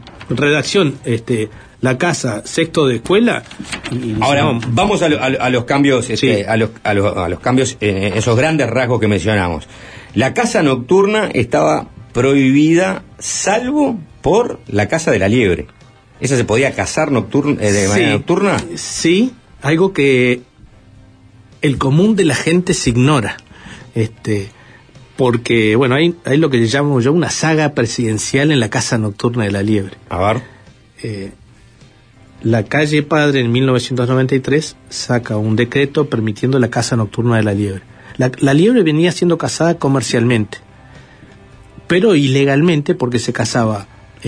la casa, sexto de escuela. Ahora vamos a los cambios, a los cambios en esos grandes rasgos que mencionamos. La casa nocturna estaba prohibida salvo por la casa de la liebre. ¿Esa se podía cazar de manera nocturna? Sí, algo que el común de la gente se ignora. Porque, bueno, hay lo que llamo yo una saga presidencial en la casa nocturna de la liebre. A ver. La calle Padre en 1993 saca un decreto permitiendo la caza nocturna de la liebre. La liebre venía siendo cazada comercialmente, pero ilegalmente porque se cazaba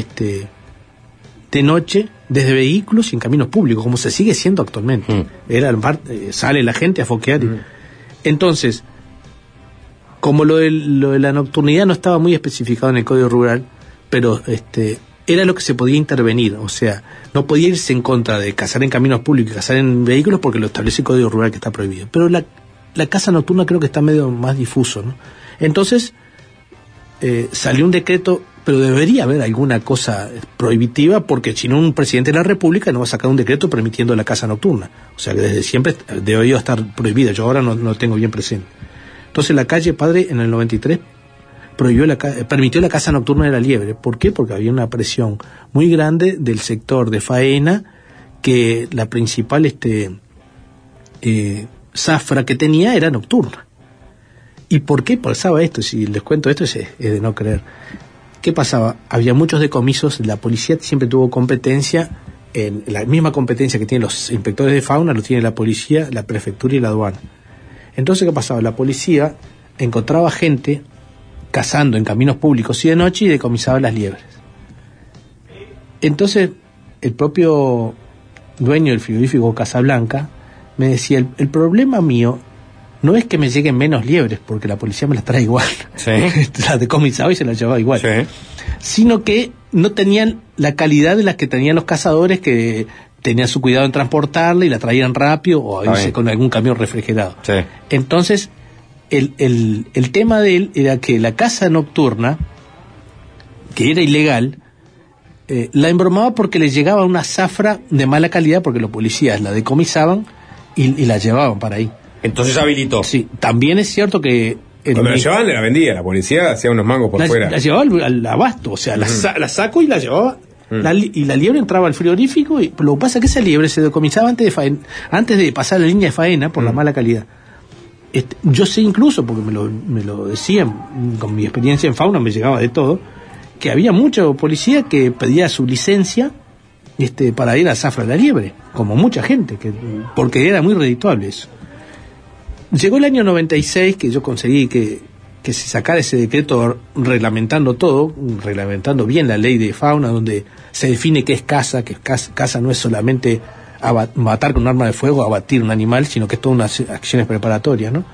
de noche desde vehículos y en caminos públicos, como se sigue siendo actualmente. Sale la gente a foquear. Entonces, como lo de la nocturnidad no estaba muy especificado en el Código Rural, pero era lo que se podía intervenir, o sea, no podía irse en contra de cazar en caminos públicos y cazar en vehículos porque lo establece el Código Rural, que está prohibido. Pero la caza nocturna creo que está medio más difuso, ¿no? Entonces salió un decreto, pero debería haber alguna cosa prohibitiva, porque si no, un presidente de la República no va a sacar un decreto permitiendo la caza nocturna. O sea que desde siempre debería estar prohibida. Yo ahora no tengo bien presente. Entonces la calle Padre en el 93 permitió la caza nocturna de la liebre. ¿Por qué? Porque había una presión muy grande del sector de faena, que la principal zafra que tenía era nocturna. ¿Y por qué pasaba esto? Si les cuento esto es de no creer. ¿Qué pasaba? Había muchos decomisos, la policía siempre tuvo competencia, la misma competencia que tienen los inspectores de fauna, lo tiene la policía, la prefectura y la aduana. Entonces, ¿qué pasaba? La policía encontraba gente cazando en caminos públicos y de noche y decomisaba las liebres. Entonces, el propio dueño del frigorífico Casablanca me decía, el problema mío no es que me lleguen menos liebres, porque la policía me las trae igual. Sí. Las decomisaba y se las llevaba igual. Sí. Sino que no tenían la calidad de las que tenían los cazadores, que tenían su cuidado en transportarla y la traían rápido o a irse con algún camión refrigerado. Sí. Entonces, el tema de él era que la caza nocturna, que era ilegal, la embromaba porque le llegaba una zafra de mala calidad, porque los policías la decomisaban y la llevaban para ahí. Entonces habilitó. Sí, también es cierto que... Cuando la llevaban, la vendía. La policía hacía unos mangos por fuera. La llevaba al abasto, o sea, la saco y la llevaba. Y la liebre entraba al frigorífico, y lo que pasa es que esa liebre se decomisaba antes de pasar la línea de faena por la mala calidad. Yo sé incluso, porque me lo decían, con mi experiencia en fauna me llegaba de todo, que había mucha policía que pedía su licencia para ir a zafra de la liebre, como mucha gente, porque era muy redituable eso. Llegó el año 96 que yo conseguí que se sacara ese decreto reglamentando todo, reglamentando bien la ley de fauna, donde se define qué es caza, que caza no es solamente matar con un arma de fuego, abatir un animal, sino que es todas unas acciones preparatorias, ¿no?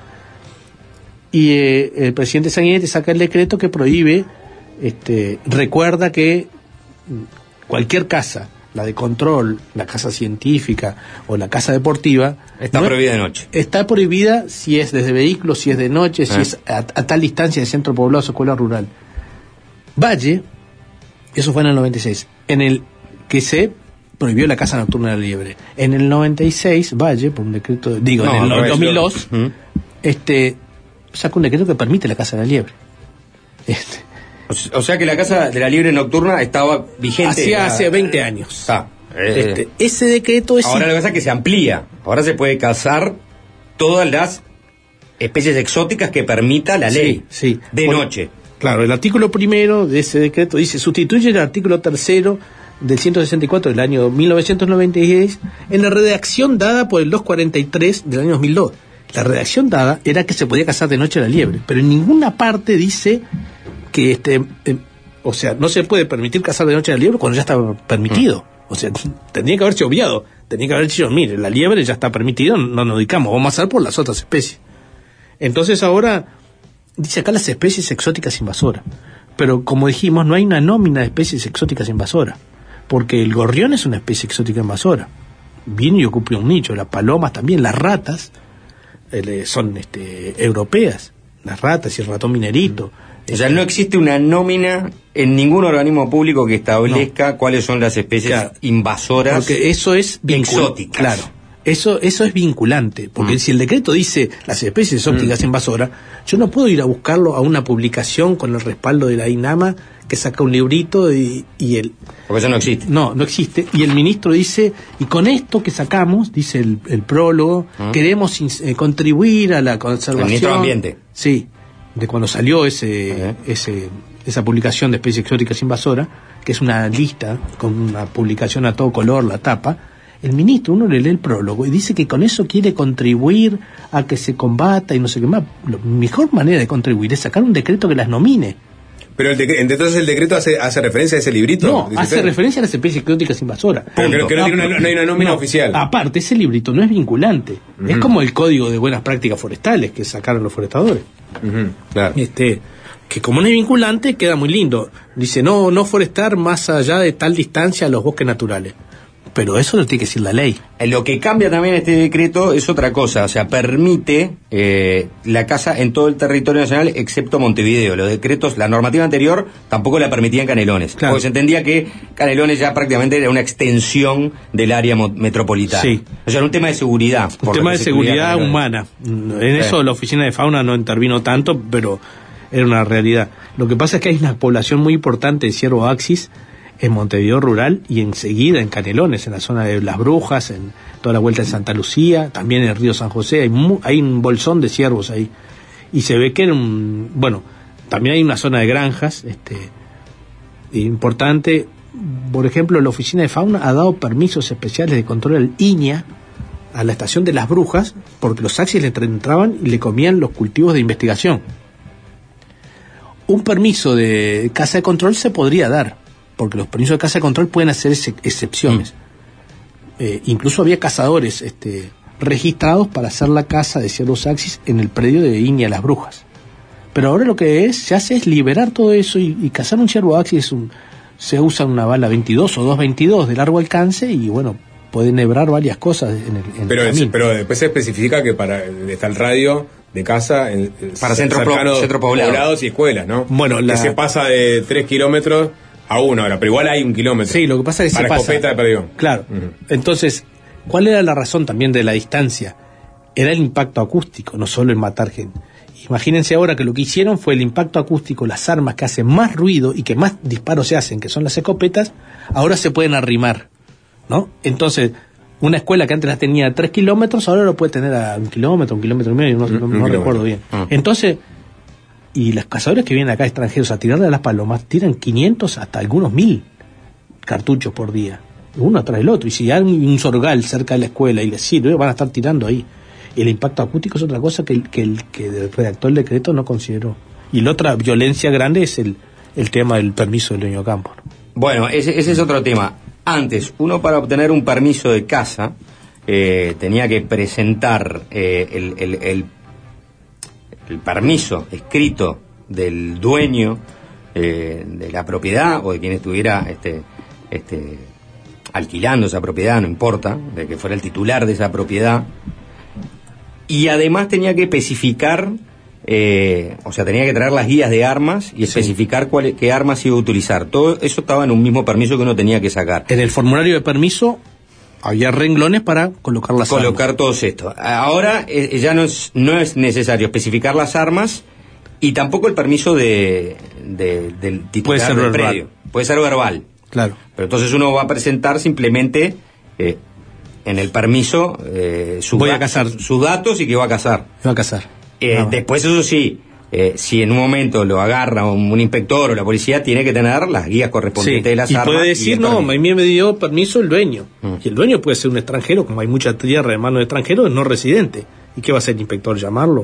Y el presidente Sanguinetti saca el decreto que prohíbe, recuerda que cualquier caza, la de control, la caza científica o la caza deportiva, está prohibida de noche. Está prohibida si es desde vehículos, si es de noche, si es a tal distancia de centro poblado o escuela rural. Valle, eso fue en el 96, en el que se prohibió la caza nocturna de la liebre. En el 96, Valle, por un decreto, en el 2002, sacó un decreto que permite la caza de la liebre. O sea que la Casa de la Liebre Nocturna estaba vigente. Hace 20 años. Ese decreto es... Ahora lo que pasa es que se amplía. Ahora se puede cazar todas las especies exóticas que permita la ley. Sí. De noche. Claro, el artículo 1 de ese decreto dice: sustituye el artículo 3 del 164 del año 1996 en la redacción dada por el 243 del año 2002. La redacción dada era que se podía cazar de noche la liebre, pero en ninguna parte dice que o sea, no se puede permitir cazar de noche la liebre cuando ya está permitido. O sea, tendría que haberse obviado, tendría que haber dicho: mire, la liebre ya está permitida, no nos dedicamos, vamos a hacer por las otras especies. Entonces ahora dice acá las especies exóticas invasoras, pero como dijimos, no hay una nómina de especies exóticas invasoras, porque el gorrión es una especie exótica invasora, viene y ocupa un nicho, las palomas también, las ratas son europeas, las ratas y el ratón minerito. O sea, no existe una nómina en ningún organismo público que establezca cuáles son las especies invasoras, porque eso es exóticas. Claro, eso es vinculante, porque si el decreto dice las especies exóticas invasoras, yo no puedo ir a buscarlo a una publicación con el respaldo de la INAMA que saca un librito y el... Porque eso no existe. No existe. Y el ministro dice, y con esto que sacamos, dice el prólogo, queremos contribuir a la conservación... El ministro de Ambiente. Sí, de cuando salió esa publicación de especies exóticas invasoras, que es una lista con una publicación a todo color, la tapa. El ministro, uno le lee el prólogo y dice que con eso quiere contribuir a que se combata y no sé qué más. La mejor manera de contribuir es sacar un decreto que las nomine. Pero entonces el decreto hace referencia a ese librito. No, hace referencia a las especies exóticas invasoras. Pero que no hay una nómina oficial. Aparte, ese librito no es vinculante. Es como el código de buenas prácticas forestales que sacaron los forestadores. Claro. Que como no es vinculante, queda muy lindo. Dice, no forestar más allá de tal distancia a los bosques naturales. Pero eso lo tiene que decir la ley. Lo que cambia también este decreto es otra cosa, o sea, permite la caza en todo el territorio nacional excepto Montevideo. Los decretos, la normativa anterior tampoco la permitía en Canelones, claro, porque se entendía que Canelones ya prácticamente era una extensión del área metropolitana. Sí. O sea, era un tema de seguridad. Un tema de seguridad humana. En eso la Oficina de Fauna no intervino tanto, pero era una realidad. Lo que pasa es que hay una población muy importante de ciervo axis en Montevideo rural y enseguida en Canelones, en la zona de Las Brujas, en toda la vuelta de Santa Lucía, también en el río San José, hay un bolsón de ciervos ahí. Y se ve que era también hay una zona de granjas importante. Por ejemplo, la Oficina de Fauna ha dado permisos especiales de control al INIA a la estación de Las Brujas, porque los axis le entraban y le comían los cultivos de investigación. Un permiso de caza de control se podría dar, porque los permisos de caza de control pueden hacer excepciones. Incluso había cazadores registrados para hacer la caza de ciervos axis en el predio de INIA Las Brujas. Pero ahora lo que se hace es liberar todo eso y cazar un ciervo axis se usa una bala 22 o 2.22 de largo alcance y pueden hebrar varias cosas en el camino. Pero después se especifica que está el radio de caza para centros poblados y escuelas, ¿no? Bueno, que se pasa de 3 kilómetros a 1 hora, pero igual hay 1 kilómetro. Sí, lo que pasa es que para escopeta de perdión. Claro. Entonces, ¿cuál era la razón también de la distancia? Era el impacto acústico, no solo el matar gente. Imagínense ahora que lo que hicieron fue el impacto acústico, las armas que hacen más ruido y que más disparos se hacen, que son las escopetas, ahora se pueden arrimar, ¿no? Entonces, una escuela que antes las tenía a 3 kilómetros, ahora lo puede tener a 1 kilómetro y medio, no recuerdo bien. Entonces, y los cazadores que vienen acá extranjeros a tirarle a las palomas, tiran 500 hasta algunos 1000 cartuchos por día, uno atrás del otro, y si hay un sorgal cerca de la escuela y les sirve, van a estar tirando ahí. El impacto acústico es otra cosa que el redactor del decreto no consideró. Y la otra violencia grande es el tema del permiso del dueño de campo. Bueno, ese es otro tema. Antes, uno para obtener un permiso de caza tenía que presentar el permiso escrito del dueño de la propiedad o de quien estuviera alquilando esa propiedad, no importa, de que fuera el titular de esa propiedad. Y además tenía que especificar, tenía que traer las guías de armas y especificar qué armas iba a utilizar. Todo eso estaba en un mismo permiso que uno tenía que sacar. En el formulario de permiso había renglones para colocar las armas. Colocar todos estos. Ahora ya no es necesario especificar las armas y tampoco el permiso de del titular Puede ser del verbal. predio. Puede ser verbal. Claro. Pero entonces uno va a presentar simplemente en el permiso Voy a casar. sus datos y que va a casar. Me va a casar. Después, eso sí, si en un momento lo agarra un inspector o la policía, tiene que tener las guías correspondientes de las y armas. puede decir, el no, a permiso. mí me dio permiso el dueño. Y el dueño puede ser un extranjero, como hay mucha tierra de manos de extranjeros, no residente. ¿Y qué va a hacer el inspector? ¿Llamarlo?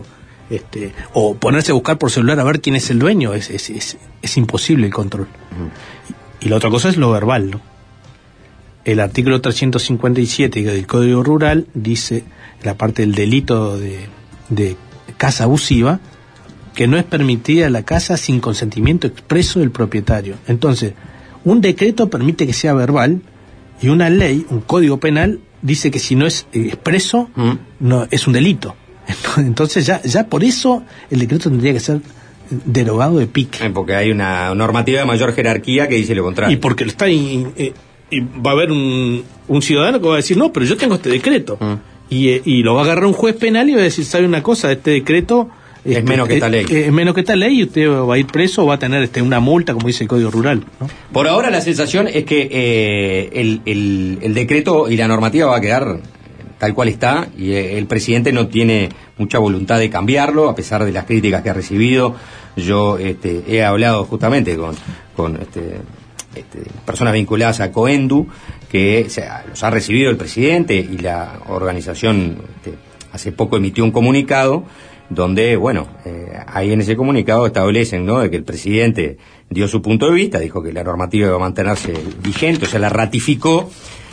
O ponerse a buscar por celular a ver quién es el dueño. Es imposible el control. Y la otra cosa es lo verbal, ¿no? El artículo 357 del Código Rural dice, en la parte del delito de casa abusiva, que no es permitida la casa sin consentimiento expreso del propietario. Entonces, un decreto permite que sea verbal y una ley, un código penal, dice que si no es expreso, no es un delito. Entonces ya por eso el decreto tendría que ser derogado de pique. Porque hay una normativa de mayor jerarquía que dice lo contrario. Y porque está y va a haber un ciudadano que va a decir, no, pero yo tengo este decreto. Y lo va a agarrar un juez penal y va a decir, ¿sabe una cosa? Este decreto es menos que esta ley. Es menos que esta ley y usted va a ir preso o va a tener una multa, como dice el Código Rural, ¿no? Por ahora la sensación es que el decreto y la normativa va a quedar tal cual está, y el presidente no tiene mucha voluntad de cambiarlo, a pesar de las críticas que ha recibido. Yo he hablado justamente con personas vinculadas a Coendu, que los ha recibido el presidente, y la organización hace poco emitió un comunicado donde, ahí en ese comunicado establecen, ¿no?, de que el presidente dio su punto de vista, dijo que la normativa iba a mantenerse vigente, o sea, la ratificó,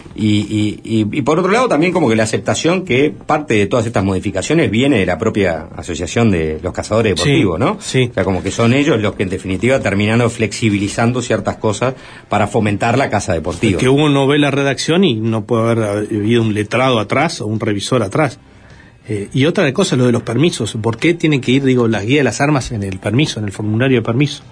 y por otro lado también como que la aceptación que parte de todas estas modificaciones viene de la propia asociación de los cazadores deportivos, sí, ¿no? Sí. O sea, como que son ellos los que en definitiva terminaron flexibilizando ciertas cosas para fomentar la caza deportiva. Que uno no ve la redacción y no puede haber habido un letrado atrás o un revisor atrás. Y otra cosa, lo de los permisos. ¿Por qué tienen que ir, las guías de las armas en el permiso, en el formulario de permiso?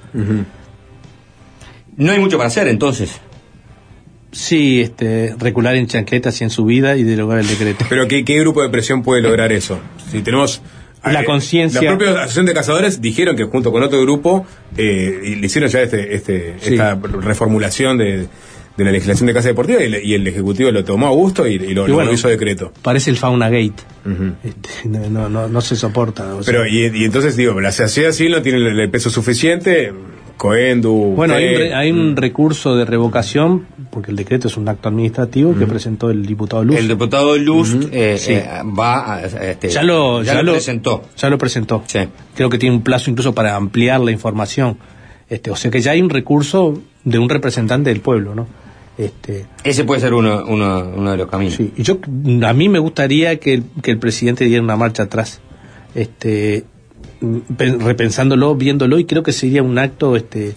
No hay mucho para hacer, entonces. Sí, recular en chancletas y en subida y derogar el decreto. Pero ¿qué grupo de presión puede lograr eso? Si tenemos... La conciencia. La propia Asociación de Cazadores dijeron que junto con otro grupo y le hicieron ya esta reformulación de la legislación de caza deportiva, y el Ejecutivo lo tomó a gusto y lo hizo decreto. Parece el Fauna Gate. No se soporta. Pero y entonces digo, la sociedad civil no tiene el peso suficiente. Coendu. Bueno, hay un recurso de revocación, porque el decreto es un acto administrativo que presentó el diputado Luz. El diputado Luz Sí. va a... Ya lo presentó. Ya lo presentó. Sí. Creo que tiene un plazo incluso para ampliar la información. O sea que ya hay un recurso de un representante del pueblo, ¿no? Ese puede ser uno de los caminos. Sí. Y a mí me gustaría que el presidente diera una marcha atrás. Repensándolo, viéndolo, y creo que sería un acto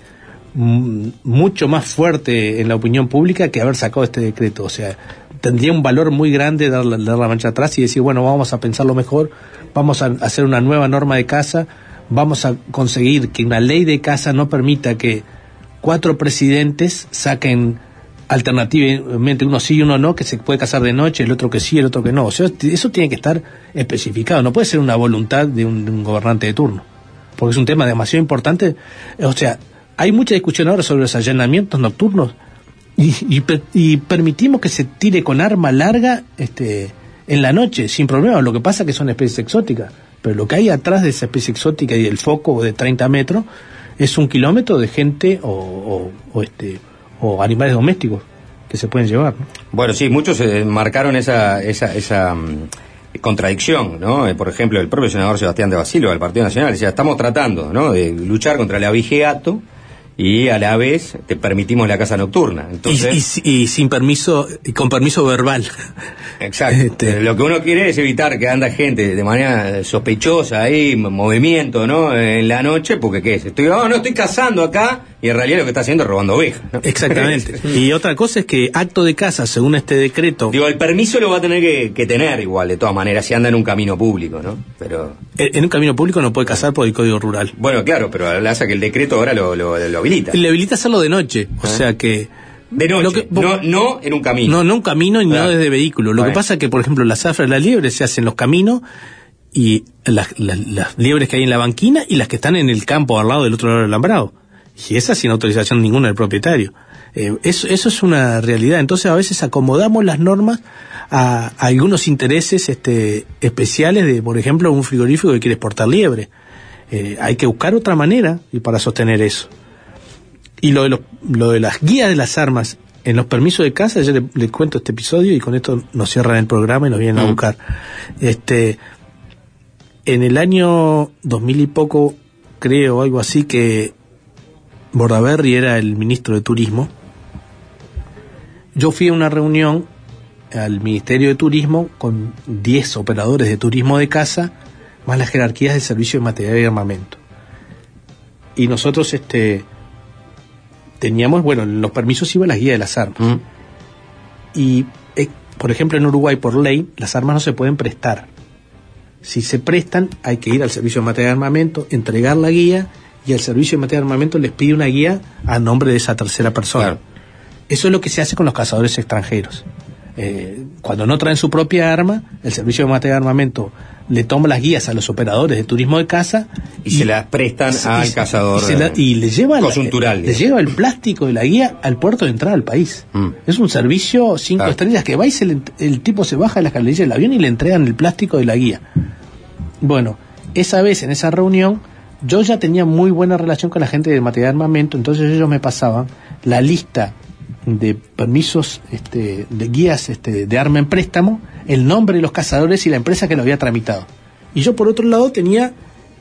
mucho más fuerte en la opinión pública que haber sacado este decreto. O sea, tendría un valor muy grande dar la marcha atrás y decir, bueno, vamos a pensarlo mejor, vamos a hacer una nueva norma de caza, vamos a conseguir que una ley de caza no permita que 4 presidentes saquen alternativamente, uno sí y uno no, que se puede cazar de noche, el otro que sí, el otro que no. O sea, eso tiene que estar especificado, no puede ser una voluntad de un gobernante de turno, porque es un tema demasiado importante. O sea, hay mucha discusión ahora sobre los allanamientos nocturnos y permitimos que se tire con arma larga en la noche, sin problema. Lo que pasa es que son especies exóticas, pero lo que hay atrás de esa especie exótica y el foco de 30 metros es 1 kilómetro de gente o animales domésticos que se pueden llevar, ¿no? Bueno, sí, muchos marcaron esa contradicción, ¿no? Por ejemplo, el propio senador Sebastián de Basilio del Partido Nacional decía, estamos tratando, ¿no?, de luchar contra el abigeato y a la vez te permitimos la caza nocturna. Entonces, y sin permiso, y con permiso verbal. Exacto. Lo que uno quiere es evitar que anda gente de manera sospechosa ahí, movimiento, ¿no?, en la noche, porque ¿qué es? Estoy cazando acá, y en realidad lo que está haciendo es robando ovejas, ¿no? Exactamente. Y otra cosa es que acto de caza, según este decreto... Digo, el permiso lo va a tener que tener igual, de todas maneras, si anda en un camino público, ¿no? Pero... En un camino público no puede cazar por el Código Rural. Bueno, claro, pero hace que el decreto ahora lo habilita. Le habilita hacerlo de noche, o sea que... De noche, no en un camino. No un camino y no desde vehículo. Lo que pasa es que, por ejemplo, las zafras de las liebres se hacen en los caminos, y las liebres que hay en la banquina y las que están en el campo al lado del otro lado del alambrado. y esa sin autorización ninguna del propietario. Eso es una realidad. Entonces a veces acomodamos las normas a algunos intereses especiales de, por ejemplo, un frigorífico que quiere exportar liebre. Hay que buscar otra manera y para sostener eso. Y lo de las guías de las armas en los permisos de caza, yo le cuento este episodio y con esto nos cierran el programa y nos vienen a buscar. En el año 2000 y poco, creo, algo así, que Bordaberry era el ministro de Turismo. Yo fui a una reunión al Ministerio de Turismo con 10 operadores de turismo de caza, más las jerarquías del servicio de material y armamento. Y nosotros teníamos, bueno, en los permisos iba la guía de las armas. Y, por ejemplo, en Uruguay, por ley, las armas no se pueden prestar. Si se prestan, hay que ir al servicio de material de armamento, entregar la guía, y el servicio de material de armamento les pide una guía a nombre de esa tercera persona. Claro. Eso es lo que se hace con los cazadores extranjeros. Cuando no traen su propia arma, el servicio de material de armamento le toma las guías a los operadores de turismo de caza y se las prestan al cazador y le lleva coyuntural. Le lleva el plástico de la guía al puerto de entrada al país. Es un servicio 5 estrellas que va y el tipo se baja de la escalerilla del avión y le entregan el plástico de la guía. Bueno, esa vez en esa reunión yo ya tenía muy buena relación con la gente de material de armamento, entonces ellos me pasaban la lista de permisos, de guías de arma en préstamo, el nombre de los cazadores y la empresa que lo había tramitado. Y yo por otro lado tenía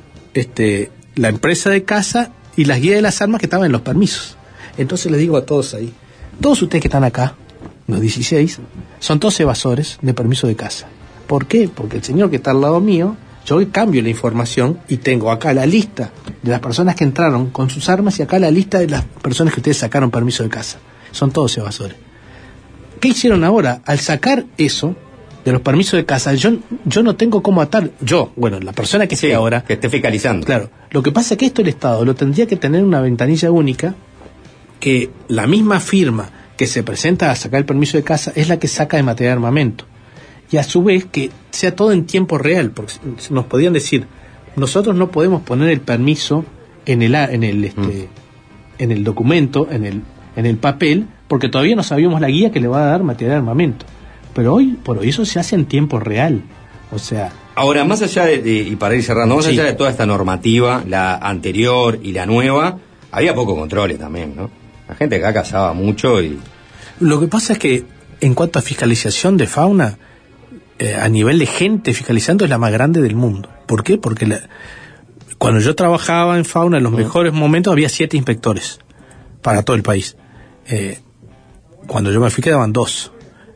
la empresa de caza y las guías de las armas que estaban en los permisos. Entonces les digo a todos ahí, todos ustedes que están acá, los 16, son todos evasores de permiso de caza. ¿Por qué? Porque el señor que está al lado mío, yo cambio la información y tengo acá la lista de las personas que entraron con sus armas y acá la lista de las personas que ustedes sacaron permiso de caza. Son todos evasores. ¿Qué hicieron ahora? Al sacar eso de los permisos de caza, yo no tengo cómo atar. La persona que esté ahora, que esté fiscalizando. Claro. Lo que pasa es que esto el Estado lo tendría que tener una ventanilla única, que la misma firma que se presenta a sacar el permiso de caza es la que saca de material de armamento. Y a su vez que sea todo en tiempo real, porque nos podían decir, nosotros no podemos poner el permiso en el documento, en el papel, porque todavía no sabíamos la guía que le va a dar material de armamento. Pero hoy por hoy eso se hace en tiempo real. O sea... Ahora, más allá y para ir cerrando, más allá de toda esta normativa, la anterior y la nueva, había poco control también, ¿no? La gente acá cazaba mucho y... Lo que pasa es que, en cuanto a fiscalización de fauna, a nivel de gente fiscalizando es la más grande del mundo. ¿Por qué? Porque cuando yo trabajaba en fauna, en los mejores momentos había 7 inspectores para todo el país. Cuando yo me fui quedaban 2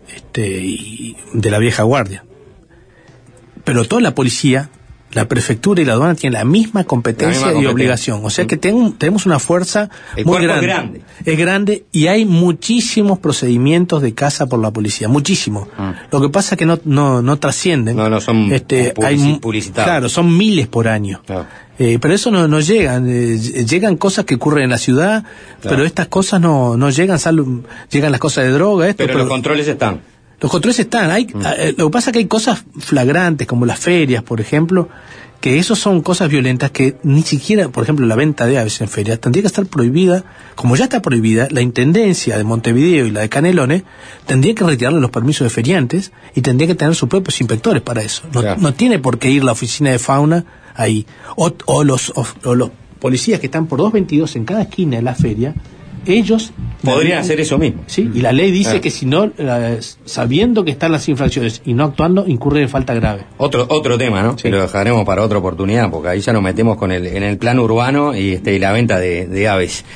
de la vieja guardia. Pero toda la policía, la prefectura y la aduana tienen la misma competencia y obligación. O sea que tenemos una fuerza muy grande. Es grande y hay muchísimos procedimientos de caza por la policía, muchísimos. Lo que pasa es que no trascienden. No son publicitados. Claro, son miles por año. Claro. Pero eso no llegan. Llegan cosas que ocurren en la ciudad, claro. Pero estas cosas no llegan. Llegan las cosas de droga. Pero los controles están. Los controles están. Lo que pasa es que hay cosas flagrantes, como las ferias, por ejemplo, que eso son cosas violentas que ni siquiera, por ejemplo, la venta de aves en ferias tendría que estar prohibida. Como ya está prohibida, la Intendencia de Montevideo y la de Canelones tendría que retirarle los permisos de feriantes y tendría que tener sus propios inspectores para eso. No tiene por qué ir la oficina de fauna ahí. O los policías que están por 222 en cada esquina de la feria, ellos podrían hacer eso mismo. Sí, y la ley dice que si no, sabiendo que están las infracciones y no actuando, incurre en falta grave. Otro tema, ¿no? Sí. Lo dejaremos para otra oportunidad, porque ahí ya nos metemos en el plano urbano y la venta de aves.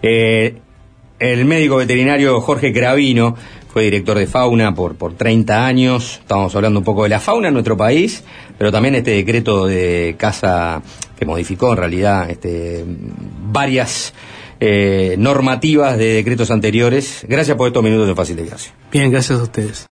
El médico veterinario Jorge Cravino fue director de fauna por 30 años. Estamos hablando un poco de la fauna en nuestro país, pero también este decreto de caza que modificó en realidad varias normativas de decretos anteriores. Gracias por estos minutos de Fácil Desviarse. Bien, gracias a ustedes.